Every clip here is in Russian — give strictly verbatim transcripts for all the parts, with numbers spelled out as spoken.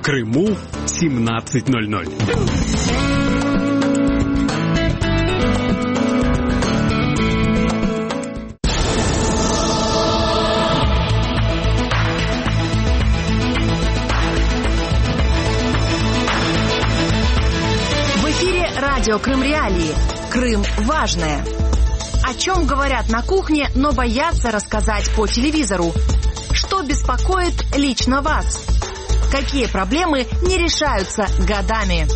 Крыму семнадцать ноль ноль. В эфире радио Крым Реалии. Крым важное. О чем говорят на кухне, но боятся рассказать по телевизору? Что беспокоит лично вас? Какие проблемы не решаются годами?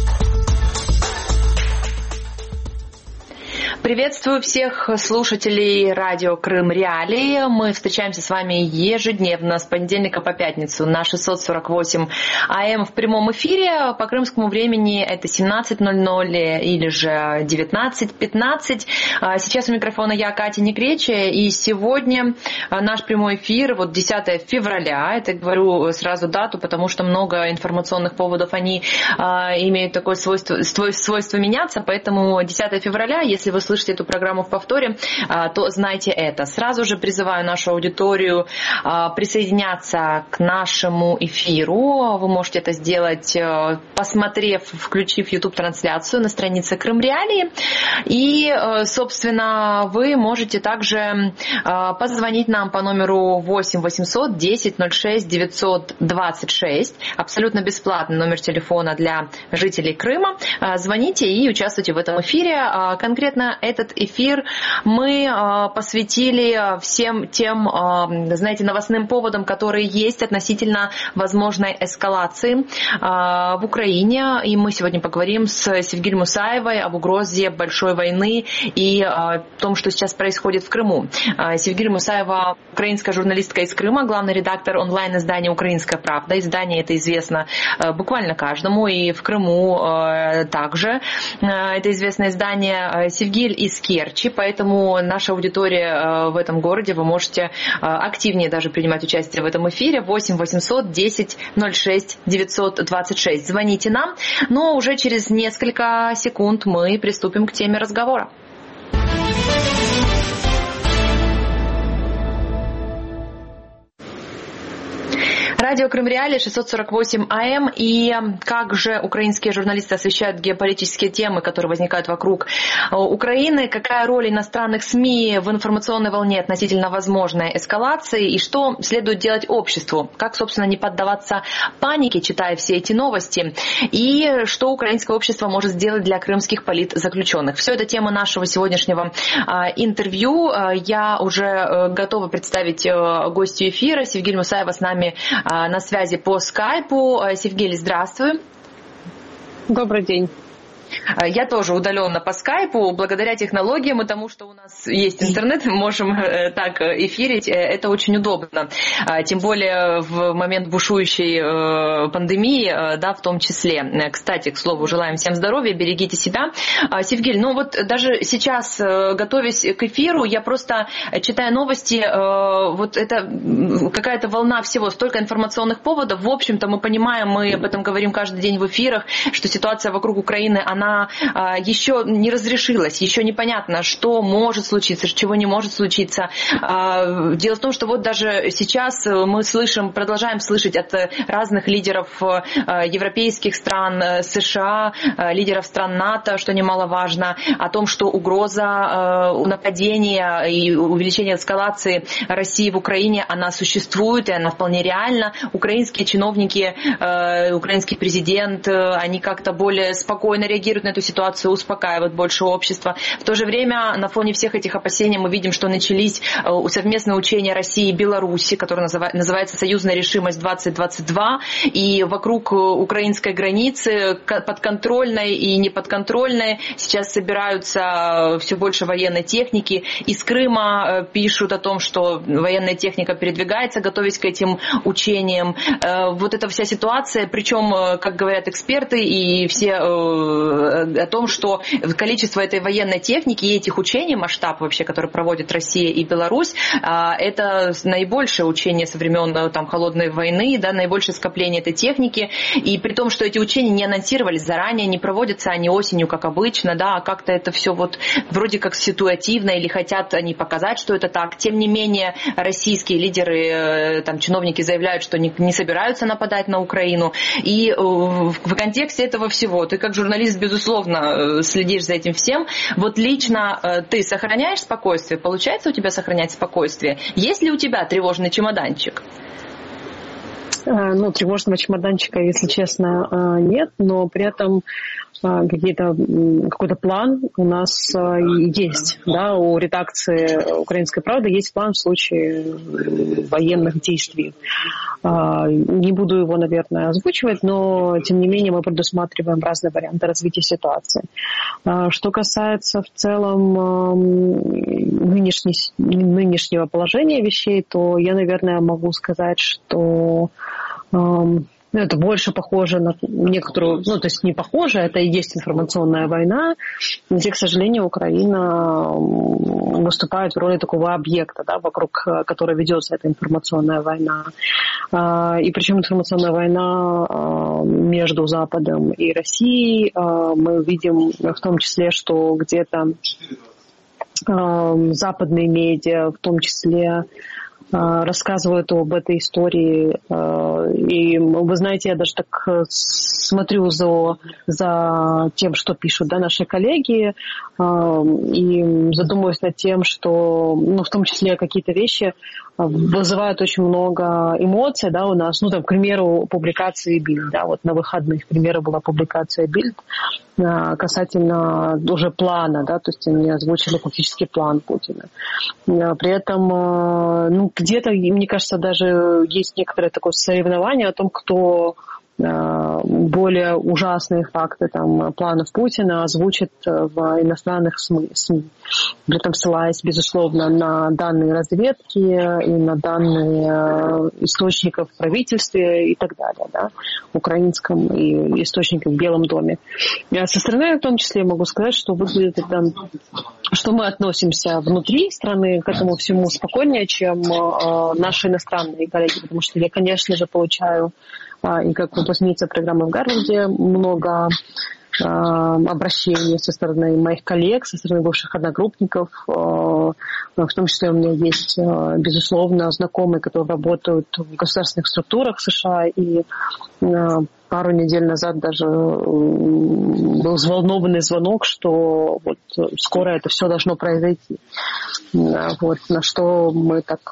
Приветствую всех слушателей радио Крым Реалии. Мы встречаемся с вами ежедневно с понедельника по пятницу на шестьсот сорок восемь АМ в прямом эфире. По крымскому времени это семнадцать ноль ноль или же девятнадцать пятнадцать. Сейчас у микрофона я, Катя Некречия, и сегодня наш прямой эфир, вот десятое февраля, это говорю сразу дату, потому что много информационных поводов, они имеют такое свойство, свойство меняться, поэтому десятое февраля, если вы слышите эту программу в повторе, то знайте это. Сразу же призываю нашу аудиторию присоединяться к нашему эфиру. Вы можете это сделать, посмотрев, включив YouTube-трансляцию на странице Крым Реалии. И, собственно, вы можете также позвонить нам по номеру восемь восемьсот десять ноль шесть девятьсот двадцать шесть. Абсолютно бесплатный номер телефона для жителей Крыма. Звоните и участвуйте в этом эфире. Конкретно этот эфир мы посвятили всем тем, знаете, новостным поводам, которые есть относительно возможной эскалации в Украине. И мы сегодня поговорим с Севгиль Мусаевой об угрозе большой войны и о том, что сейчас происходит в Крыму. Севгиль Мусаева — украинская журналистка из Крыма, главный редактор онлайн-издания «Украинская правда». Издание это известно буквально каждому, и в Крыму также. Это известное издание. Севгиль из Керчи, поэтому наша аудитория в этом городе, вы можете активнее даже принимать участие в этом эфире. восемь восемьсот десять ноль шесть девятьсот двадцать шесть. Звоните нам, но уже через несколько секунд мы приступим к теме разговора. Радио Крым Реалии, шестьсот сорок восемь АМ. И как же украинские журналисты освещают геополитические темы, которые возникают вокруг Украины? Какая роль иностранных СМИ в информационной волне относительно возможной эскалации? И что следует делать обществу? Как, собственно, не поддаваться панике, читая все эти новости? И что украинское общество может сделать для крымских политзаключенных? Все это тема нашего сегодняшнего интервью. Я уже готова представить гостью эфира. Севгиль Мусаева с нами на связи по скайпу. Севгиль, здравствуй. Добрый день. Я тоже удаленно по скайпу, благодаря технологиям и тому, что у нас есть интернет, мы можем так эфирить, это очень удобно. Тем более в момент бушующей пандемии, да, в том числе. Кстати, к слову, желаем всем здоровья, берегите себя. Севгиль, ну вот даже сейчас, готовясь к эфиру, я просто, читая новости, вот это какая-то волна всего, столько информационных поводов. В общем-то, мы понимаем, мы об этом говорим каждый день в эфирах, что ситуация вокруг Украины, она она еще не разрешилась, еще непонятно, что может случиться, чего не может случиться. Дело в том, что вот даже сейчас мы слышим, продолжаем слышать от разных лидеров европейских стран, США, лидеров стран НАТО, что немаловажно, о том, что угроза нападения и увеличения эскалации России в Украине, она существует, и она вполне реальна. Украинские чиновники, украинский президент, они как-то более спокойно реагируют на эту ситуацию, успокаивают больше общества. В то же время на фоне всех этих опасений мы видим, что начались совместные учения России и Беларуси, которые называется «Союзная решимость двадцать двадцать два», и вокруг украинской границы, подконтрольной и неподконтрольной, сейчас собираются все больше военной техники. Из Крыма пишут о том, что военная техника передвигается, готовясь к этим учениям. Вот эта вся ситуация, причем, как говорят эксперты и все о том, что количество этой военной техники и этих учений, масштаб вообще, который проводит Россия и Беларусь, это наибольшее учение со времен там, холодной войны, да, наибольшее скопление этой техники. И при том, что эти учения не анонсировались заранее, не проводятся они осенью, как обычно, да, а как-то это все вот вроде как ситуативно, или хотят они показать, что это так. Тем не менее, российские лидеры, там, чиновники заявляют, что не, не собираются нападать на Украину. И в, в контексте этого всего, ты как журналист, безусловно, следишь за этим всем. Вот лично ты сохраняешь спокойствие? Получается у тебя сохранять спокойствие? Есть ли у тебя тревожный чемоданчик? Ну, тревожного чемоданчика, если честно, нет, но при этом какие-то, какой-то план у нас есть. Да, у редакции «Украинской правды» есть план в случае военных действий. Не буду его, наверное, озвучивать, но, тем не менее, мы предусматриваем разные варианты развития ситуации. Что касается в целом нынешней, нынешнего положения вещей, то я, наверное, могу сказать, что это больше похоже на некоторую, ну, то есть не похоже, это и есть информационная война, где, к сожалению, Украина выступает в роли такого объекта, да, вокруг которого ведется эта информационная война. И причем информационная война между Западом и Россией, мы видим в том числе, что где-то западные медиа, в том числе, рассказывают об этой истории. И вы знаете, я даже так смотрю за, за тем, что пишут, да, наши коллеги, и задумываюсь над тем, что, ну, в том числе какие-то вещи вызывают очень много эмоций, да, у нас. Ну, там, к примеру, публикации Бильд, да, вот на выходных, к примеру, была публикация Бильд касательно уже плана, да, то есть они озвучили фактически план Путина. При этом, ну, где-то, мне кажется, даже есть некоторое такое соревнование о том, кто более ужасные факты там, планов Путина озвучит в иностранных СМИ, при этом ссылаясь, безусловно, на данные разведки и на данные источников в правительстве и так далее, да, украинском и источниках в Белом доме. А со стороны, в том числе, могу сказать, что выглядит это, что мы относимся внутри страны к этому всему спокойнее, чем наши иностранные коллеги, потому что я, конечно же, получаю и как выпускница программы в Гарварде много э, обращений со стороны моих коллег, со стороны бывших одногруппников. Э, в том числе у меня есть, э, безусловно, знакомые, которые работают в государственных структурах США. И э, пару недель назад даже был взволнованный звонок, что вот скоро это все должно произойти. Вот, на что мы так...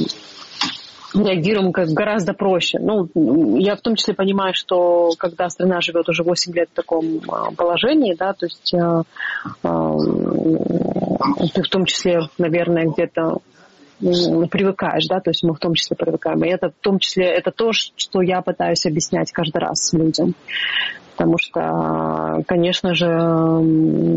реагируем как гораздо проще. Ну, я в том числе понимаю, что когда страна живет уже восемь лет в таком положении, да, то есть э, э, ты в том числе, наверное, где-то привыкаешь, да, то есть мы в том числе привыкаем. И это в том числе, это то, что я пытаюсь объяснять каждый раз людям. Потому что, конечно же,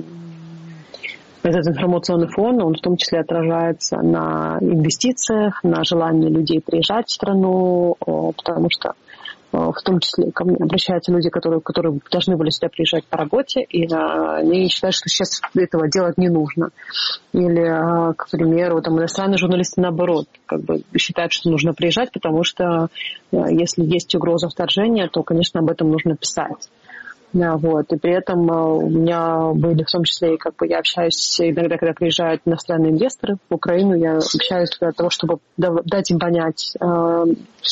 этот информационный фон, он в том числе отражается на инвестициях, на желании людей приезжать в страну, потому что в том числе ко мне обращаются люди, которые, которые должны были сюда приезжать по работе, и они считают, что сейчас этого делать не нужно. Или, к примеру, там, иностранные журналисты, наоборот, как бы считают, что нужно приезжать, потому что если есть угроза вторжения, то, конечно, об этом нужно писать. Да, вот. И при этом у меня были, в том числе, как бы я общаюсь иногда, когда приезжают иностранные инвесторы в Украину, я общаюсь для того, чтобы дать им понять э,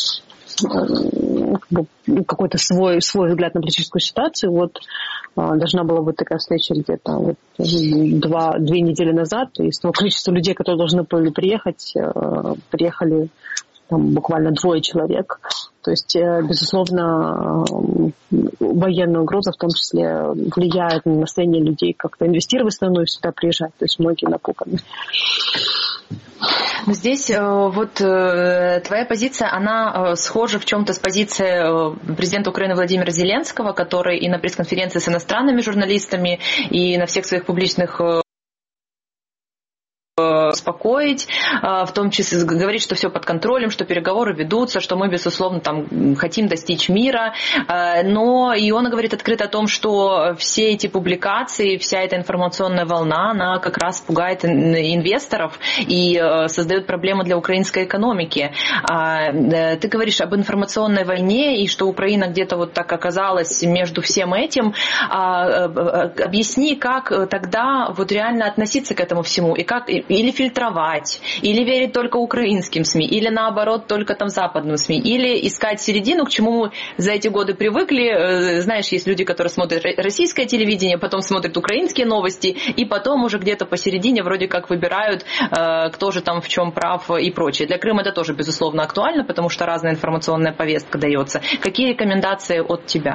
э, какой-то свой, свой взгляд на политическую ситуацию. Вот э, должна была быть такая встреча где-то вот, два, две недели назад, и из того количества людей, которые должны были приехать, э, приехали там, буквально двое человек. То есть, безусловно, военная угроза в том числе влияет на настроение людей как-то инвестировать в страну и сюда приезжать. То есть многие напуганы. Здесь вот твоя позиция, она схожа в чем-то с позицией президента Украины Владимира Зеленского, который и на пресс-конференции с иностранными журналистами, и на всех своих публичных спокойно успокоить, в том числе говорить, что все под контролем, что переговоры ведутся, что мы, безусловно, там хотим достичь мира. Но и он говорит открыто о том, что все эти публикации, вся эта информационная волна, она как раз пугает инвесторов и создает проблемы для украинской экономики. Ты говоришь об информационной войне и что Украина где-то вот так оказалась между всем этим. Объясни, как тогда вот реально относиться к этому всему и как или фильтровать, или верить только украинским СМИ, или наоборот только там западным СМИ, или искать середину, к чему мы за эти годы привыкли. Знаешь, есть люди, которые смотрят российское телевидение, потом смотрят украинские новости, и потом уже где-то посередине вроде как выбирают, кто же там в чем прав и прочее. Для Крыма это тоже, безусловно, актуально, потому что разная информационная повестка дается. Какие рекомендации от тебя?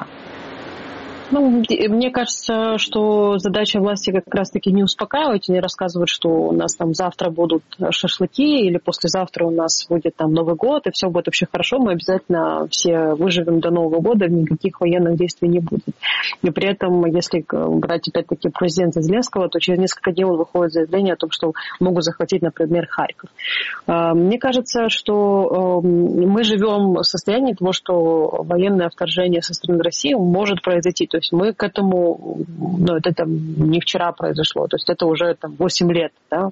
Ну, мне кажется, что задача власти как раз-таки не успокаивать, не рассказывать, что у нас там завтра будут шашлыки или послезавтра у нас будет там Новый год, и все будет вообще хорошо, мы обязательно все выживем до Нового года, никаких военных действий не будет. И при этом, если брать опять-таки президента Зеленского, то через несколько дней он выходит заявление о том, что могут захватить, например, Харьков. Мне кажется, что мы живем в состоянии того, что военное вторжение со стороны России может произойти. То есть мы к этому, ну, это там не вчера произошло, то есть это уже там восемь лет, да.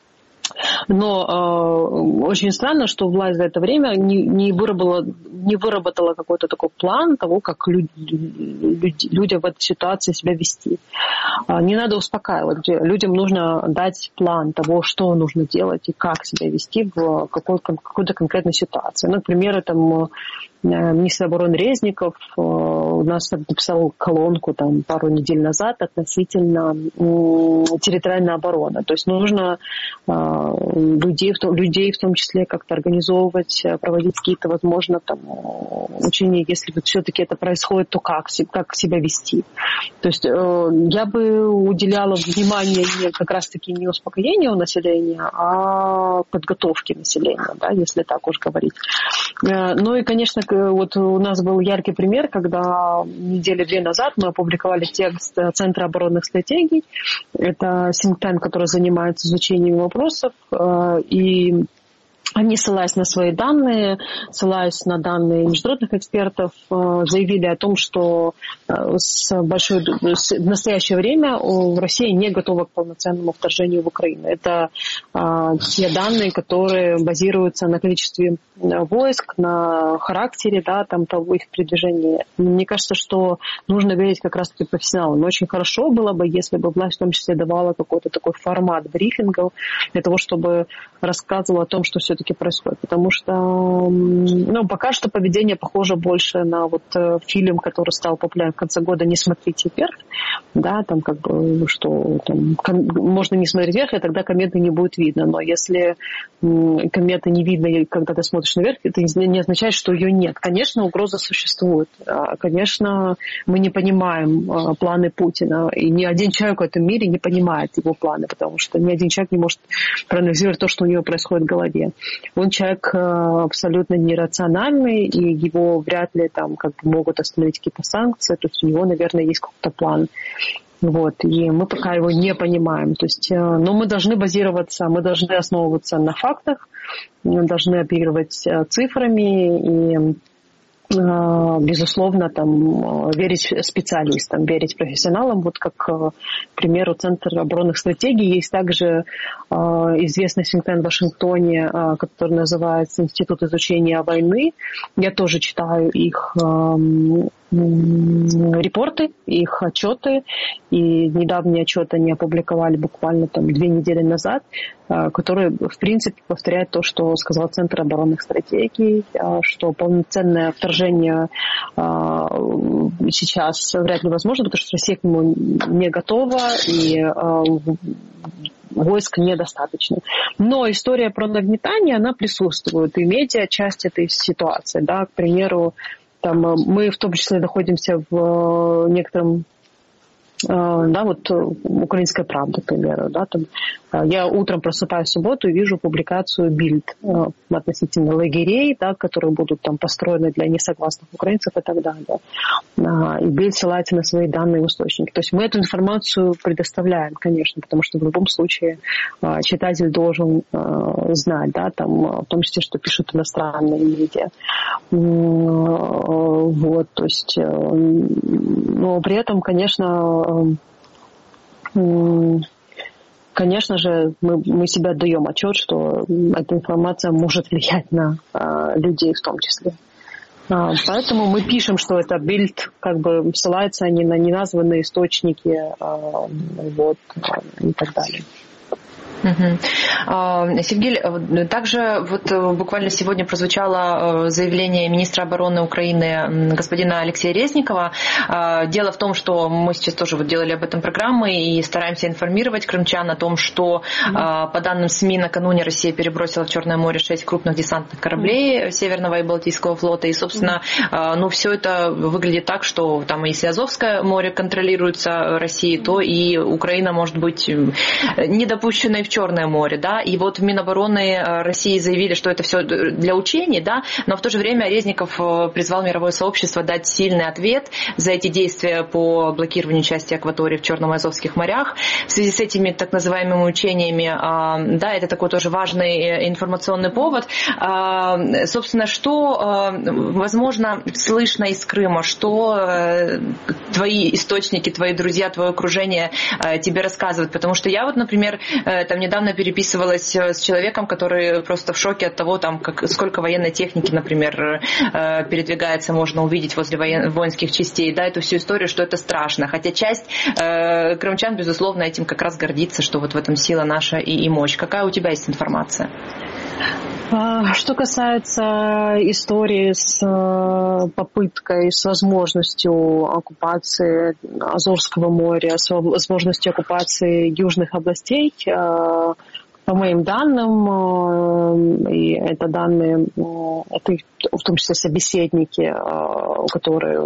Но э, очень странно, что власть за это время не, не, выработала, не выработала какой-то такой план того, как люди, люди, людям в этой ситуации себя вести. Э, не надо успокаивать. Людям нужно дать план того, что нужно делать и как себя вести в какой, какой-то конкретной ситуации. Например, там министр обороны Резников э, у нас написал колонку там, пару недель назад относительно э, территориальной обороны. То есть нужно э, людей, в том, людей в том числе как-то организовывать, проводить какие-то, возможно, там, учения, если вот все-таки это происходит, то как, как себя вести. То есть э, я бы уделяла внимание не, как раз-таки не успокоению населения, а подготовке населения, да, если так уж говорить. Э, ну и, конечно, вот у нас был яркий пример, когда недели две назад мы опубликовали текст Центра оборонных стратегий. Это think tank, который занимается изучением вопросов, и они, ссылаясь на свои данные, ссылаясь на данные международных экспертов, заявили о том, что с большой, в настоящее время Россия не готова к полноценному вторжению в Украину. Это те данные, которые базируются на количестве войск, на характере, да, там, того их передвижения. Мне кажется, что нужно верить как раз-таки профессионалам. Но очень хорошо было бы, если бы власть в том числе давала какой-то такой формат брифингов для того, чтобы рассказывала о том, что все-таки происходит. Потому что ну, пока что поведение похоже больше на вот фильм, который стал популярен в конце года «Не смотрите вверх». Да, там как бы, что там, ком- можно не смотреть вверх, и тогда кометы не будет видно. Но если м- кометы не видно, и когда ты смотришь наверх, это не означает, что ее нет. Конечно, угроза существует. Конечно, мы не понимаем а, планы Путина. И ни один человек в этом мире не понимает его планы, потому что ни один человек не может проанализировать то, что у него происходит в голове. Он человек абсолютно нерациональный, и его вряд ли там как бы могут остановить какие-то санкции. То есть у него, наверное, есть какой-то план. Вот, и мы пока его не понимаем. То есть, но мы должны базироваться, мы должны основываться на фактах, мы должны оперировать цифрами и, безусловно, там, верить специалистам, верить профессионалам. Вот как, к примеру, Центр оборонных стратегий. Есть также известный think tank в Вашингтоне, который называется Институт изучения войны. Я тоже читаю их репорты, их отчеты, и недавние отчеты они опубликовали буквально там две недели назад, которые, в принципе, повторяют то, что сказал Центр оборонных стратегий, что полноценное вторжение сейчас вряд ли возможно, потому что Россия к нему не готова, и войск недостаточно. Но история про нагнетание, она присутствует, и медиа часть этой ситуации. Да, к примеру, там, мы в том числе находимся в некотором Да, вот «Украинская правда», к примеру, да, там, я утром просыпаюсь в субботу и вижу публикацию «Бильд» относительно лагерей, да, которые будут там построены для несогласных украинцев и так далее. И «Бильд» ссылается на свои данные источники. То есть мы эту информацию предоставляем, конечно, потому что в любом случае читатель должен знать, да, там, в том числе, что пишут иностранные медиа. Вот, то есть, но при этом, конечно, Конечно же, мы, мы себе отдаем отчет, что эта информация может влиять на а, людей в том числе. А, поэтому мы пишем, что это Бильд, как бы ссылается они на неназванные источники, а, вот, и так далее. Угу. Сергей, также вот буквально сегодня прозвучало заявление министра обороны Украины господина Алексея Резникова. Дело в том, что мы сейчас тоже вот делали об этом программы и стараемся информировать крымчан о том, что mm-hmm. по данным СМИ накануне Россия перебросила в Черное море шесть крупных десантных кораблей mm-hmm. Северного и Балтийского флота. И, собственно, mm-hmm. ну, все это выглядит так, что там, если Азовское море контролируется Россией, то и Украина может быть недопущенной в Черное море, да, и вот в Минобороны России заявили, что это все для учений, да, но в то же время Резников призвал мировое сообщество дать сильный ответ за эти действия по блокированию части акватории в Черном и Азовских морях. В связи с этими так называемыми учениями, да, это такой тоже важный информационный повод. Собственно, что, возможно, слышно из Крыма, что твои источники, твои друзья, твое окружение тебе рассказывают, потому что я вот, например, там недавно переписывалась с человеком, который просто в шоке от того, там, как, сколько военной техники, например, передвигается, можно увидеть возле воен, воинских частей, да, эту всю историю, что это страшно. Хотя часть э, крымчан, безусловно, этим как раз гордится, что вот в этом сила наша и, и мощь. Какая у тебя есть информация? Что касается истории с попыткой, с возможностью оккупации Азовского моря, с возможностью оккупации южных областей, по моим данным, и это данные, это в том числе собеседники, которые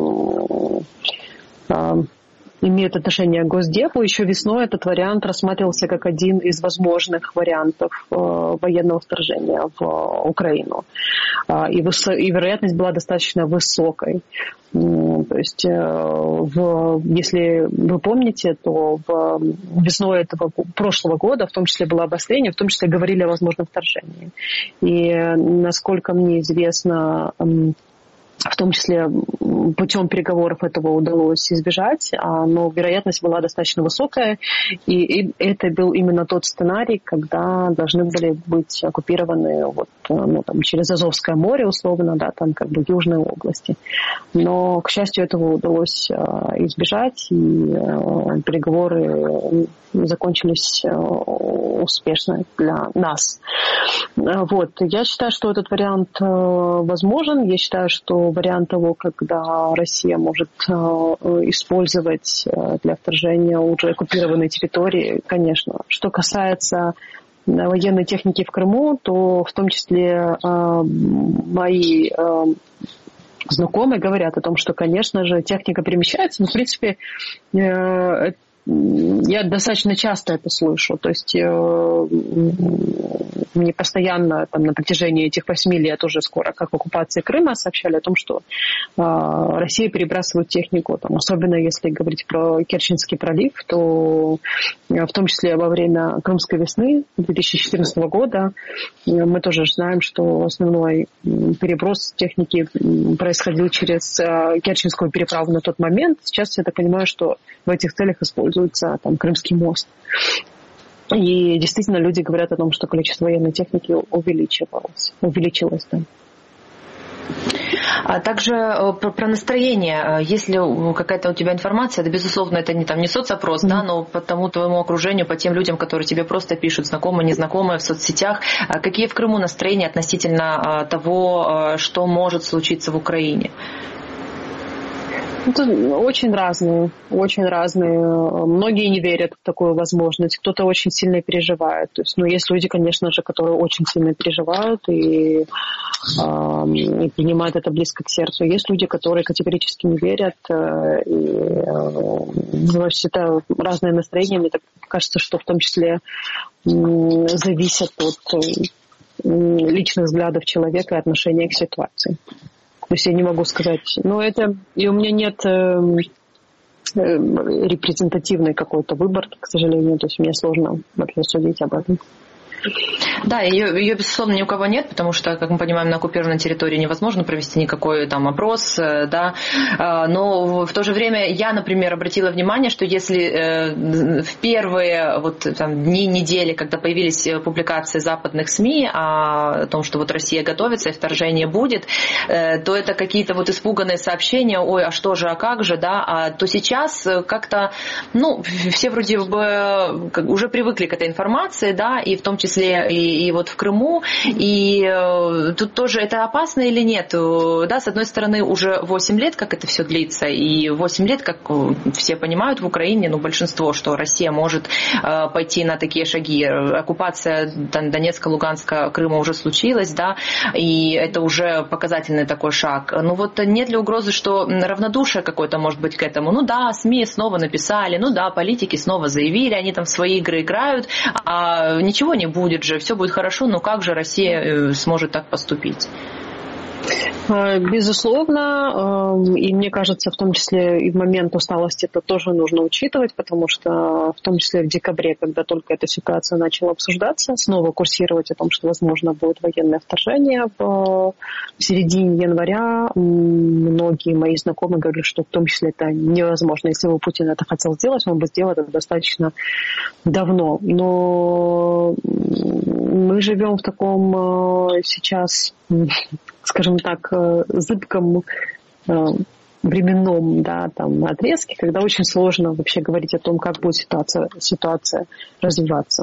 имеют отношение к Госдепу, еще весной этот вариант рассматривался как один из возможных вариантов э, военного вторжения в э, Украину. Э, и, выс- и вероятность была достаточно высокой. Mm, то есть, э, в, если вы помните, то в, весной этого прошлого года, в том числе было обострение, в том числе говорили о возможном вторжении. И, насколько мне известно, э, в том числе путем переговоров этого удалось избежать, но вероятность была достаточно высокая, и это был именно тот сценарий, когда должны были быть оккупированы вот, ну, там, через Азовское море, условно, да, там как бы южные области. Но, к счастью, этого удалось избежать, и переговоры закончились успешно для нас. Вот. Я считаю, что этот вариант возможен. Я считаю, что вариант того, когда Россия может использовать для вторжения уже оккупированной территории, конечно. Что касается военной техники в Крыму, то в том числе мои знакомые говорят о том, что, конечно же, техника перемещается, но, в принципе, я достаточно часто это слышу. То есть э, мне постоянно там, на протяжении этих восьми лет уже скоро, как оккупации Крыма, сообщали о том, что э, Россия перебрасывает технику. Там, особенно если говорить про Керченский пролив, то э, в том числе во время Крымской весны две тысячи четырнадцатого года э, мы тоже знаем, что основной переброс техники происходил через э, Керченскую переправу на тот момент. Сейчас я так понимаю, что в этих целях используется там Крымский мост. И действительно люди говорят о том, что количество военной техники увеличивалось. Увеличилось, да. А также про, про настроение. Если какая-то у тебя информация, да, безусловно, это не, там, не соцопрос, mm-hmm. да, но по тому твоему окружению, по тем людям, которые тебе просто пишут, знакомые, незнакомые в соцсетях, какие в Крыму настроения относительно того, что может случиться в Украине? Это очень разные, очень разные. Многие не верят в такую возможность, кто-то очень сильно переживает. То есть, ну, есть люди, конечно же, которые очень сильно переживают и, э, и принимают это близко к сердцу. Есть люди, которые категорически не верят. Э, и, э, это разные настроения. Мне так кажется, что в том числе э, зависит от э, личных взглядов человека и отношения к ситуации. То есть я не могу сказать, но это, и у меня нет э, э, репрезентативной какой-то выборки, к сожалению, то есть мне сложно вообще судить об этом. Да, ее, ее, безусловно, ни у кого нет, потому что, как мы понимаем, на оккупированной территории невозможно провести никакой там опрос, да, но в то же время я, например, обратила внимание, что если в первые вот, там, дни, недели, когда появились публикации западных СМИ о том, что вот Россия готовится и вторжение будет, то это какие-то вот испуганные сообщения, ой, а что же, а как же, да, а то сейчас как-то, ну, все вроде бы уже привыкли к этой информации, да, и в том числе И, и вот в Крыму, и э, тут тоже это опасно или нет? Да, с одной стороны, уже восемь лет, как это все длится, и восемь лет, как все понимают в Украине, ну, большинство, что Россия может э, пойти на такие шаги. Оккупация Донецка, Луганска, Крыма уже случилась, да, и это уже показательный такой шаг. Ну вот нет ли угрозы, что равнодушие какое-то может быть к этому? Ну да, СМИ снова написали, ну да, политики снова заявили, они там в свои игры играют, а ничего не будет. Будет же, все будет хорошо, но как же Россия сможет так поступить? Безусловно, и мне кажется, в том числе и в момент усталости это тоже нужно учитывать, потому что в том числе в декабре, когда только эта ситуация начала обсуждаться, снова курсировать о том, что, возможно, будет военное вторжение в середине января, многие мои знакомые говорили, что в том числе это невозможно. Если бы Путин это хотел сделать, он бы сделал это достаточно давно. Но мы живем в таком сейчас, скажем так, зыбком временном, да, там, отрезке, когда очень сложно вообще говорить о том, как будет ситуация, ситуация развиваться.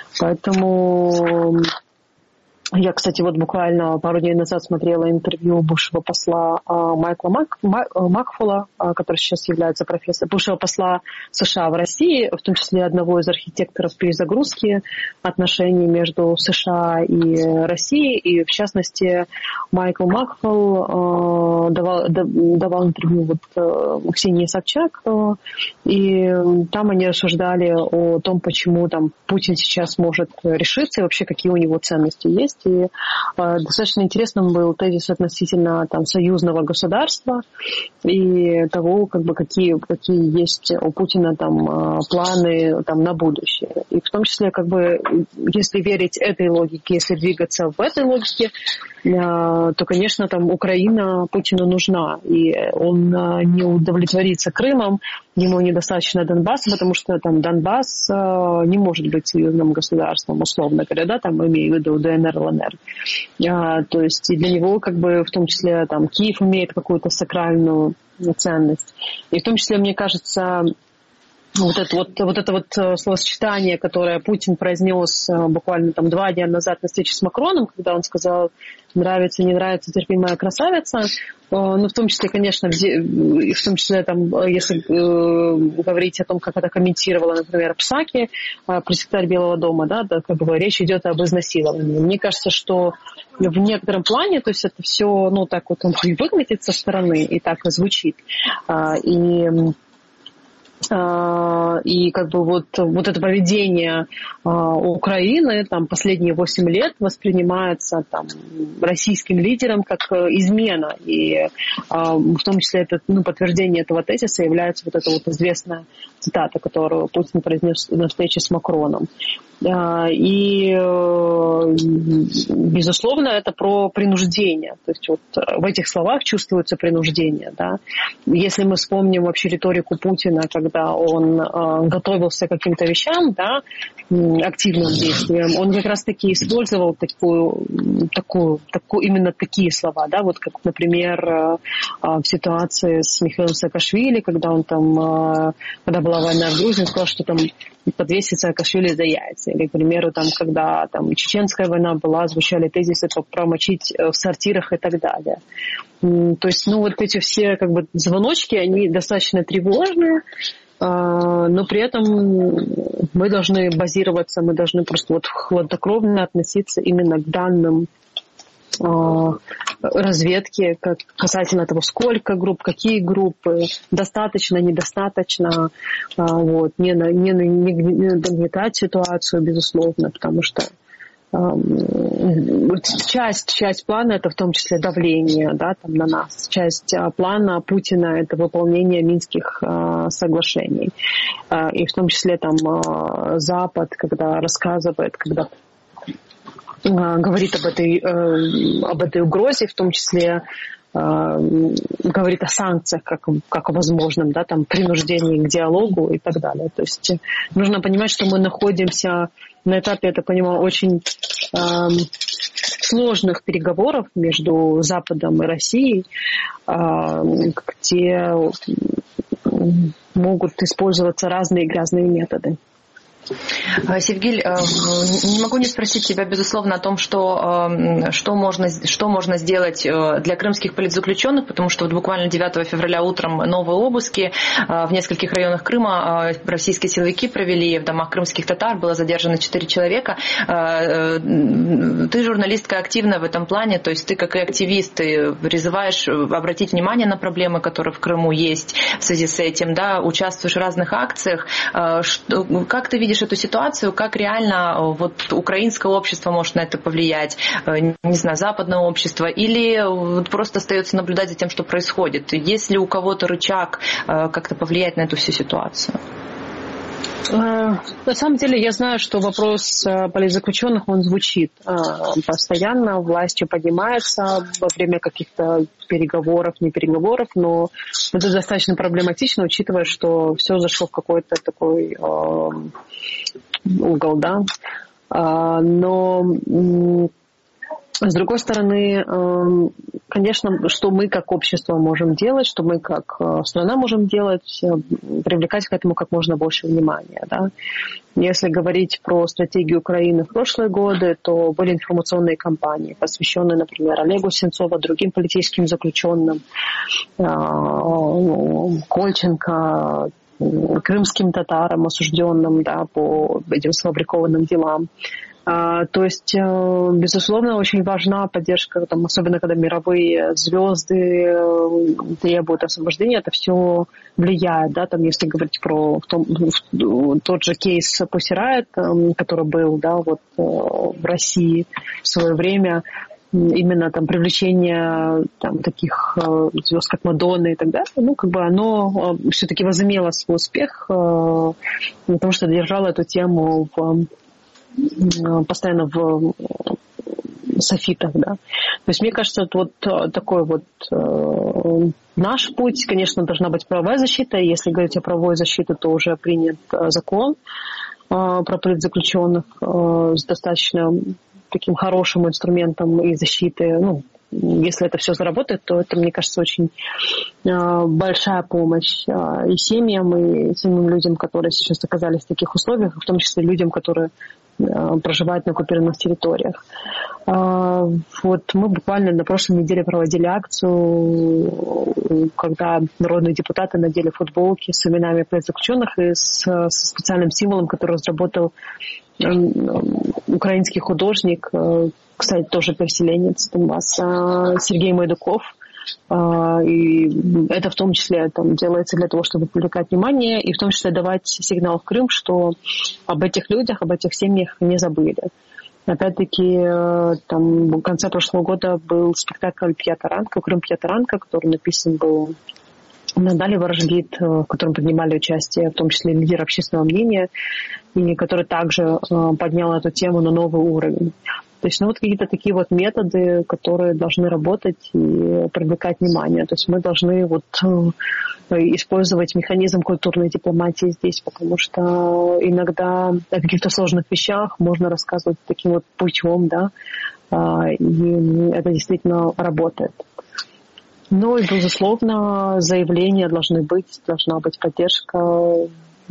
Поэтому я, кстати, вот буквально пару дней назад смотрела интервью бывшего посла Майкла Мак, Макфола, который сейчас является профессором, бывшего посла США в России, в том числе одного из архитекторов перезагрузки отношений между США и Россией. И, в частности, Майкл Макфол давал, давал интервью вот Ксении Собчак, и там они рассуждали о том, почему там Путин сейчас может решиться и вообще какие у него ценности есть. И э, достаточно интересным был тезис относительно там, союзного государства и того, как бы, какие, какие есть у Путина там, э, планы там, на будущее. И в том числе, как бы, если верить этой логике, если двигаться в этой логике, э, то, конечно, там, Украина Путину нужна. И он э, не удовлетворится Крымом, ему недостаточно Донбасса, потому что там Донбасс э, не может быть союзным государством, условно говоря, да, там имею в виду ДНР, ЛНР. А, то есть и для него, как бы, в том числе, там, Киев имеет какую-то сакральную ценность. И в том числе, мне кажется, вот это вот, вот это вот словосочетание, которое Путин произнес буквально там два дня назад на встрече с Макроном, когда он сказал «нравится, не нравится, терпимая красавица», ну, в том числе, конечно, в том числе, там, если э, говорить о том, как это комментировала, например, Псаки, э, пресс-секретарь Белого дома, да, да, как бы речь идет об изнасиловании. Мне кажется, что в некотором плане, то есть это все, ну, так вот выглядит со стороны и так и звучит. А, и И как бы вот, вот это поведение Украины там, последние восемь лет воспринимается там, российским лидером как измена. И в том числе это, ну, подтверждение этого тезиса является вот эта вот известная цитата, которую Путин произнес на встрече с Макроном. И, безусловно, это про принуждение. То есть вот в этих словах чувствуется принуждение. Да? Если мы вспомним вообще риторику Путина, когда он готовился к каким-то вещам, да, активным действиям, он как раз-таки использовал такую, такую, такую, именно такие слова. Да? Вот как, например, в ситуации с Михаилом Саакашвили, когда он там, когда была война в Грузии, он сказал, что там подвесить Саакашвили за яйца. Или, к примеру, там, когда там, чеченская война была, звучали тезисы промочить в сортирах и так далее. То есть, ну, вот эти все как бы звоночки, они достаточно тревожные, но при этом мы должны базироваться, мы должны просто вот хладнокровно относиться именно к данным разведки касательно того, сколько групп, какие группы, достаточно, недостаточно, вот, не, не, не, не нагнетать ситуацию, безусловно, потому что часть, часть плана это в том числе давление, да, там, на нас. Часть плана Путина это выполнение Минских э, соглашений. Э, и в том числе там э, Запад, когда рассказывает, когда э, говорит об этой, э, об этой угрозе, в том числе говорит о санкциях как, как о возможном, да, там, принуждении к диалогу и так далее. То есть нужно понимать, что мы находимся на этапе, я так понимаю, очень э, сложных переговоров между Западом и Россией, э, где могут использоваться разные грязные методы. Севгиль, не могу не спросить тебя, безусловно, о том, что, что, можно, что можно сделать для крымских политзаключенных, потому что вот буквально девятого февраля утром новые обыски в нескольких районах Крыма российские силовики провели, в домах крымских татар было задержано четыре человека. Ты журналистка активная в этом плане, то есть ты, как и активист, ты призываешь обратить внимание на проблемы, которые в Крыму есть в связи с этим, да, участвуешь в разных акциях. Как ты видишь эту ситуацию, как реально вот украинское общество может на это повлиять, не знаю, западное общество, или вот просто остается наблюдать за тем, что происходит? Есть ли у кого-то рычаг как-то повлиять на эту всю ситуацию? На самом деле я знаю, что вопрос политзаключенных, он звучит постоянно, властью поднимается во время каких-то переговоров, не переговоров, но это достаточно проблематично, учитывая, что все зашло в какой-то такой угол, да. Но с другой стороны, конечно, что мы как общество можем делать, что мы как страна можем делать, привлекать к этому как можно больше внимания. Да? Если говорить про стратегию Украины в прошлые годы, то были информационные кампании, посвященные, например, Олегу Сенцову, другим политическим заключенным, Кольченко, крымским татарам, осужденным, да, по этим сфабрикованным делам. Uh, то есть, uh, безусловно, очень важна поддержка, там, особенно когда мировые звезды uh, требуют освобождения, это все влияет, да, там, если говорить про в том, в, тот же кейс Pussy Riot, um, который был, да, вот uh, в России в свое время, именно там привлечение там, таких uh, звезд, как Мадонны и так далее, ну, как бы оно uh, все-таки возымело свой успех, uh, потому что держало эту тему в постоянно в софитах, да. То есть, мне кажется, это вот такой вот э, наш путь, конечно, должна быть правовая защита. Если говорить о правовой защите, то уже принят закон э, про политзаключенных э, с достаточно таким хорошим инструментом и защиты. Ну, если это все заработает, то это, мне кажется, очень э, большая помощь э, и семьям, и самим людям, которые сейчас оказались в таких условиях, в том числе людям, которые проживают на оккупированных территориях. Вот мы буквально на прошлой неделе проводили акцию, когда народные депутаты надели футболки с именами политзаключенных и с, со специальным символом, который разработал украинский художник, кстати, тоже переселенец Донбасса, Сергей Майдуков. И это в том числе там, делается для того, чтобы привлекать внимание и в том числе давать сигнал в Крым, что об этих людях, об этих семьях не забыли. Опять-таки, там, в конце прошлого года был спектакль «П'ята-ранка», «Крым П'ята-ранка», который написан был Натальей Ворожгит, в котором принимали участие, в том числе лидеры общественного мнения, и который также поднял эту тему на новый уровень. То есть, ну, вот какие-то такие вот методы, которые должны работать и привлекать внимание. То есть мы должны вот использовать механизм культурной дипломатии здесь, потому что иногда о каких-то сложных вещах можно рассказывать таким вот путем, да, и это действительно работает. Ну и, безусловно, заявления должны быть, должна быть поддержка,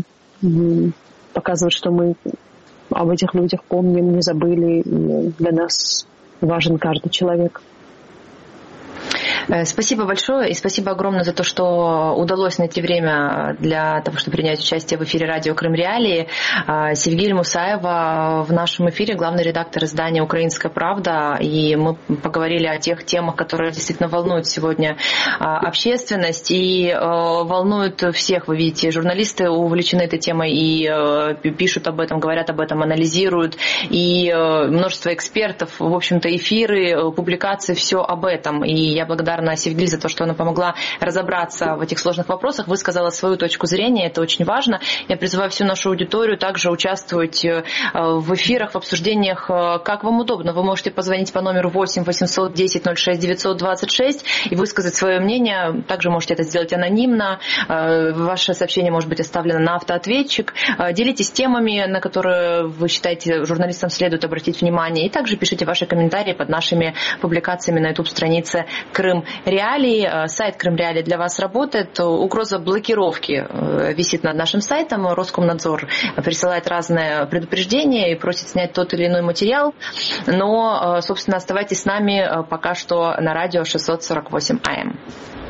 показывать, что мы об этих людях помним, не забыли, и для нас важен каждый человек. Спасибо большое и спасибо огромное за то, что удалось найти время для того, чтобы принять участие в эфире радио Крым Реалии. Севгиль Мусаева в нашем эфире, главный редактор издания «Украинская правда», и мы поговорили о тех темах, которые действительно волнуют сегодня общественность и волнуют всех. Вы видите, журналисты увлечены этой темой и пишут об этом, говорят об этом, анализируют, и множество экспертов, в общем-то, эфиры, публикации, все об этом. И я благодарна Севгиль за то, что она помогла разобраться в этих сложных вопросах, высказала свою точку зрения, это очень важно. Я призываю всю нашу аудиторию также участвовать в эфирах, в обсуждениях, как вам удобно. Вы можете позвонить по номеру восемь восемьсот десять ноль шесть девятьсот двадцать шесть и высказать свое мнение. Также можете это сделать анонимно. Ваше сообщение может быть оставлено на автоответчик. Делитесь темами, на которые вы считаете, журналистам следует обратить внимание. И также пишите ваши комментарии под нашими публикациями на YouTube-странице Крым Реалии. Сайт Крым Реалии для вас работает. Угроза блокировки висит над нашим сайтом. Роскомнадзор присылает разные предупреждения и просит снять тот или иной материал. Но, собственно, оставайтесь с нами пока что на радио шестьсот сорок восемь эй эм.